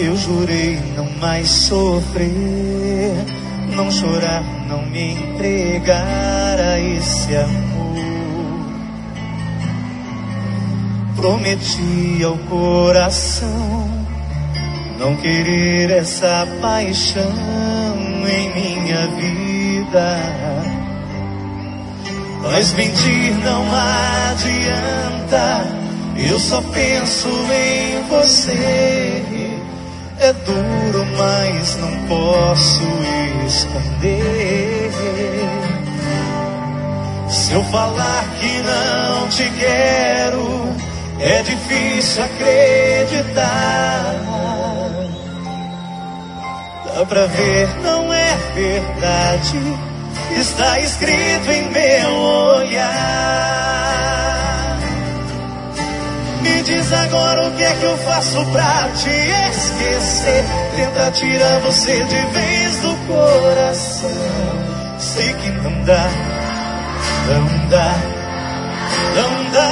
Eu jurei não mais sofrer, não chorar, não me entregar a esse amor. Prometi ao coração não querer essa paixão em minha vida, mas mentir não adianta. Eu só penso em você. É duro, mas não posso esconder. Se eu falar que não te quero, é difícil acreditar. Dá pra ver, não é verdade. Está escrito em meu olhar. Me diz agora o que é que eu faço pra te esquecer. Tenta tirar você de vez do coração. Sei que não dá, não dá, não dá.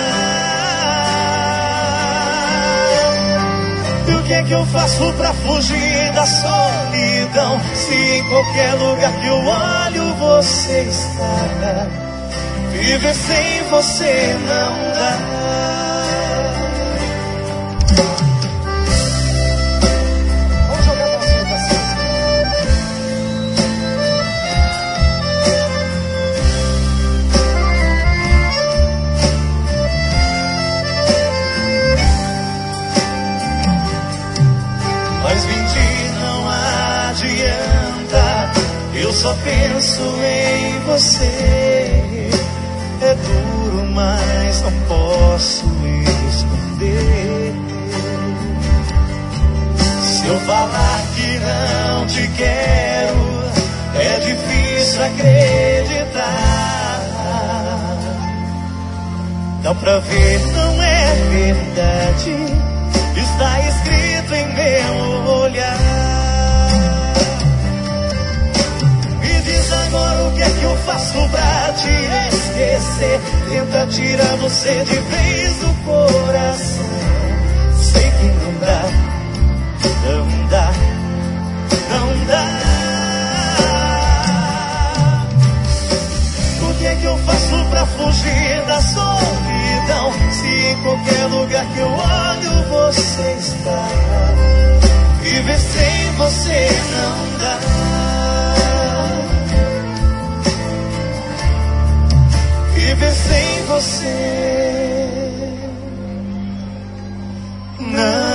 E o que é que eu faço pra fugir da solidão? Se em qualquer lugar que eu olho você está, viver sem você não dá. Eu só penso em você. É duro, mas não posso esconder. Se eu falar que não te quero, é difícil acreditar. Dá pra ver, não é verdade. Está escrito em meu olhar. Agora o que é que eu faço pra te esquecer? Tenta tirar você de vez do coração. Sei que não dá, não dá, não dá. O que é que eu faço pra fugir da solidão? Se em qualquer lugar que eu olho você está, viver sem você não dá. Viver sem você não.